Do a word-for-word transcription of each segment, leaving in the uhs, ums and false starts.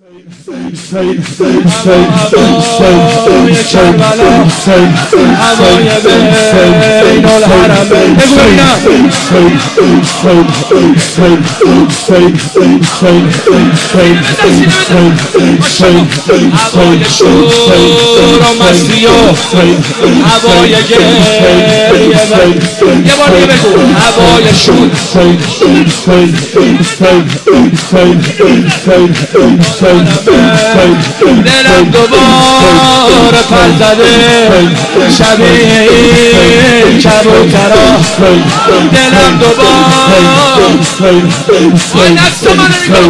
هوای کربلا هوای بین الحرمین بگو ببینم هوای شور و مستی و هوای گریه یه بار دیگه بگو هوای شور دلم دوباره پر زده شبیه این کبوترا دلم دوباره آی نفس منو نگاه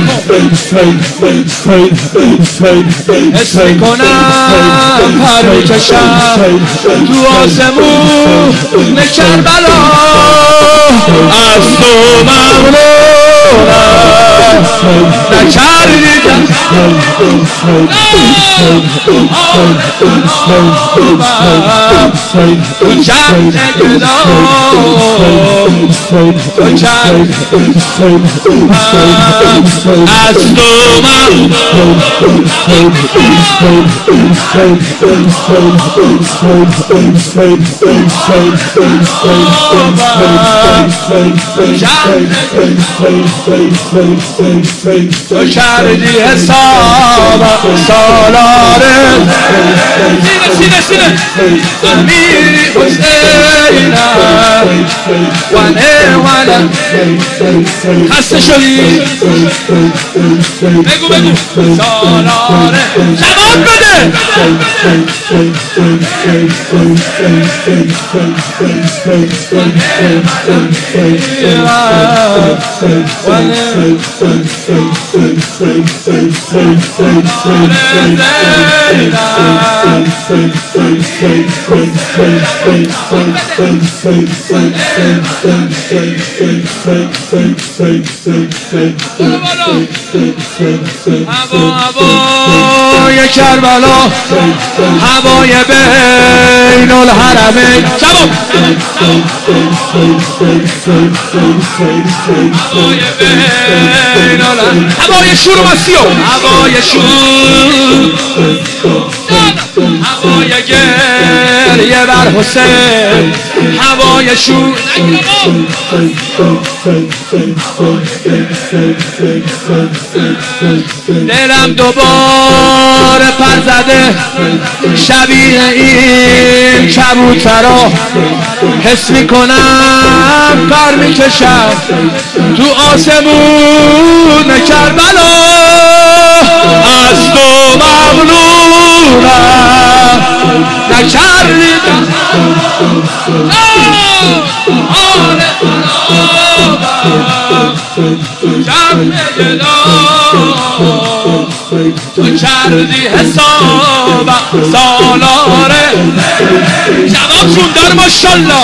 کن حس میکنم پر میکشم تو آسمون کربلا از تو ممنونم نکردیدم تو جمع گدا تو جمع از تو من تو کردی حساب سالاره سینه سینه سینه امیری حسینم ونه ونه خسته شدی بگو بگو سالاره جواب بده هوای کربلا هوای بین الحرمین جواب هوای بین الحرمین هوای شور و مستی هوای شور هوای گریه بر حسین هوای شور دلم دوباره پر زده شبیه این کبوترا حس میکنم پر میکشم تو آسمون کربلا از تو ممنونم نکردیدم جمع گدا تو کردی حساب سالاره جواب شوندر ماشالله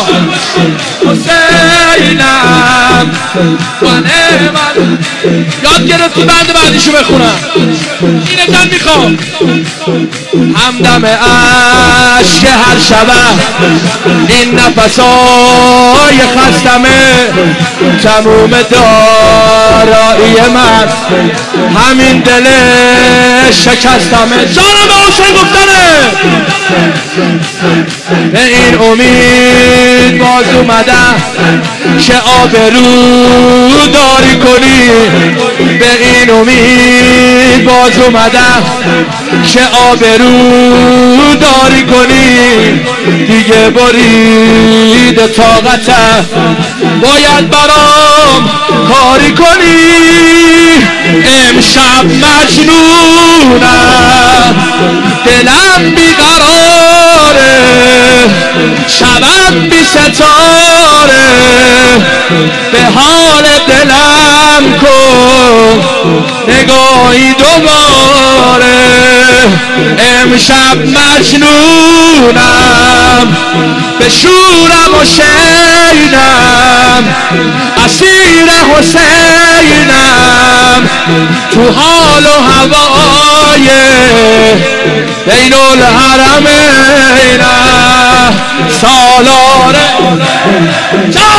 حسینم ونه من یاد گرفتی بند بعدیشو بخونم اینه جن میخوام همدم عشق هر شبه این نفسای خستمه تموم دارایی من همین دل شکستمه جانم حسین گفتنه به این امید باز اومدم که آبرو داری کنی به این امید باز اومدم که آبرو داری کنی دیگه برید طاقتم باید برام کاری کنی امشب مجنونم دلم بیقراره شبم بی ستاره به حال دلم کن نگاهی دوباره امشب مجنونم به شورم و شینم اسیر حسینم تو حال و هوای بین الحرمین سالاره جا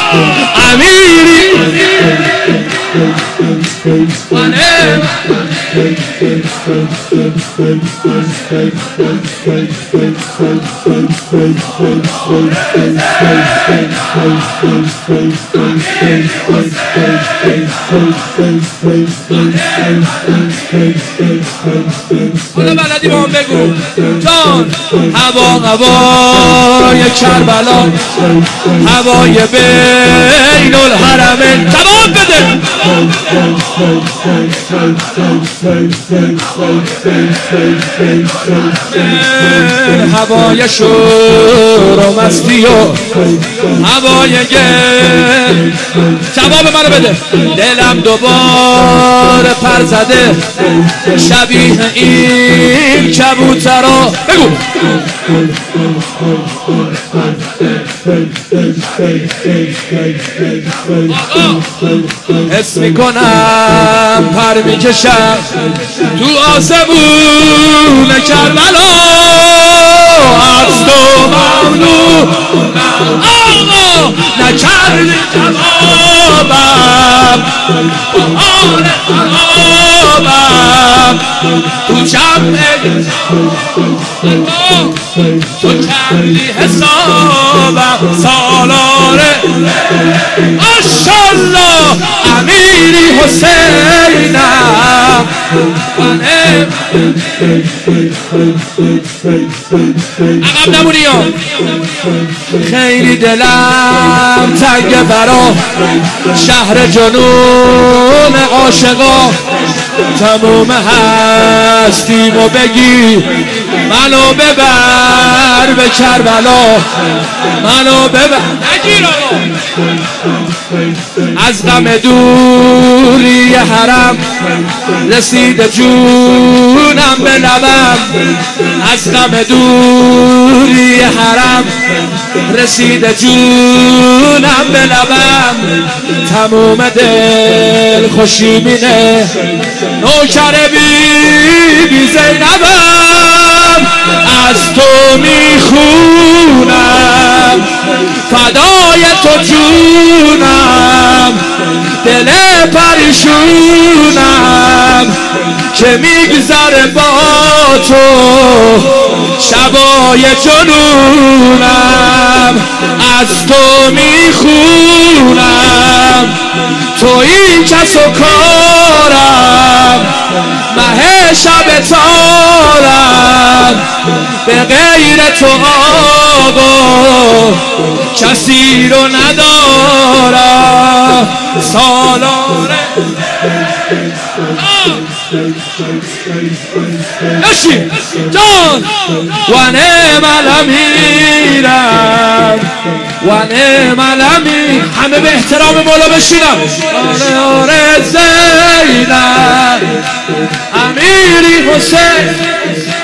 امیری خدا بلدی با هم بگو جان. هوا هوای کربلا، هوای بین الحرمین. جواب بده. هوای شور و مستی و هوای گل. جواب منو بده. دلم دوباره پر زده شبیه این کبوترا. بگو. حس میکنم پر میکشم تو آسمون کربلا. از تو ممنون آقا نکردی جوابم، آن خرابم تو جمع تو کردی حسابم. سالاره ماشالله امیری حسینم. عقب نمونی ها. خیلی دلم تنگ برا شهر جنون عاشقا. تموم هستیمو بگی منو ببر به کربلا. منو ببر نگیر آقا. از غم دوری حرم رسید جونم به لبم. از غم دوری حرم رسید جونم به لبم. تموم دل خوشی مینه نوکر بی بی زینبم. از تو میخونم فدای تو جونم. دل پریشونم که میگذره با تو شبای جنونم. از تو میخونم تو این کس و کارم. مه شب تارم به غیر تو آقا کسی رو ندارم. سالاره یاشی جان و نعم الامیرم و نعم الامیر. همه به احترام مولا بشینم. آره آره زینب امیری حسین.